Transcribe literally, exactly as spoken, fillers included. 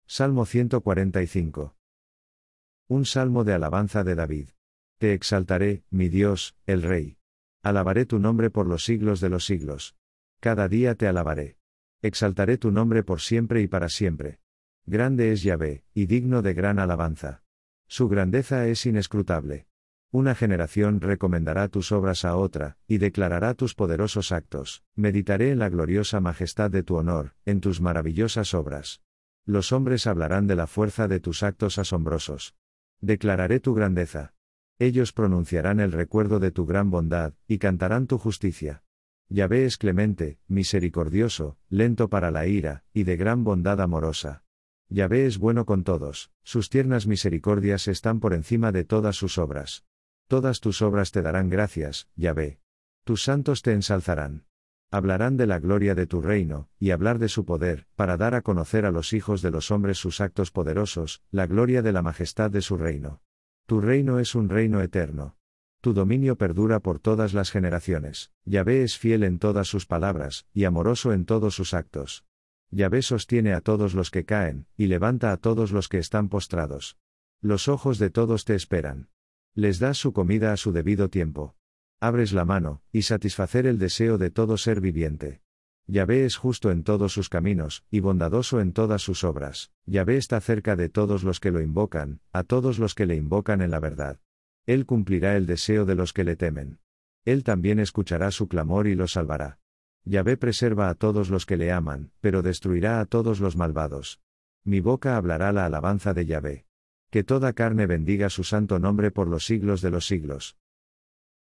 Salmo ciento cuarenta y cinco. Un salmo de alabanza de David. Te exaltaré, mi Dios, el Rey. Alabaré tu nombre por los siglos de los siglos. Cada día te alabaré. Exaltaré tu nombre por siempre y para siempre. Grande es Yahvé, y digno de gran alabanza. Su grandeza es inescrutable. Una generación recomendará tus obras a otra, y declarará tus poderosos actos. Meditaré en la gloriosa majestad de tu honor, en tus maravillosas obras. Los hombres hablarán de la fuerza de tus actos asombrosos. Declararé tu grandeza. Ellos pronunciarán el recuerdo de tu gran bondad, y cantarán tu justicia. Yahvé es clemente, misericordioso, lento para la ira, y de gran bondad amorosa. Yahvé es bueno con todos, sus tiernas misericordias están por encima de todas sus obras. Todas tus obras te darán gracias, Yahvé. Tus santos te ensalzarán. Hablarán de la gloria de tu reino, y hablar de su poder, para dar a conocer a los hijos de los hombres sus actos poderosos, la gloria de la majestad de su reino. Tu reino es un reino eterno. Tu dominio perdura por todas las generaciones. Yahvé es fiel en todas sus palabras, y amoroso en todos sus actos. Yahvé sostiene a todos los que caen, y levanta a todos los que están postrados. Los ojos de todos te esperan. Les das su comida a su debido tiempo. Abres la mano, y satisfacer el deseo de todo ser viviente. Yahvé es justo en todos sus caminos, y bondadoso en todas sus obras. Yahvé está cerca de todos los que lo invocan, a todos los que le invocan en la verdad. Él cumplirá el deseo de los que le temen. Él también escuchará su clamor y los salvará. Yahvé preserva a todos los que le aman, pero destruirá a todos los malvados. Mi boca hablará la alabanza de Yahvé. Que toda carne bendiga su santo nombre por los siglos de los siglos.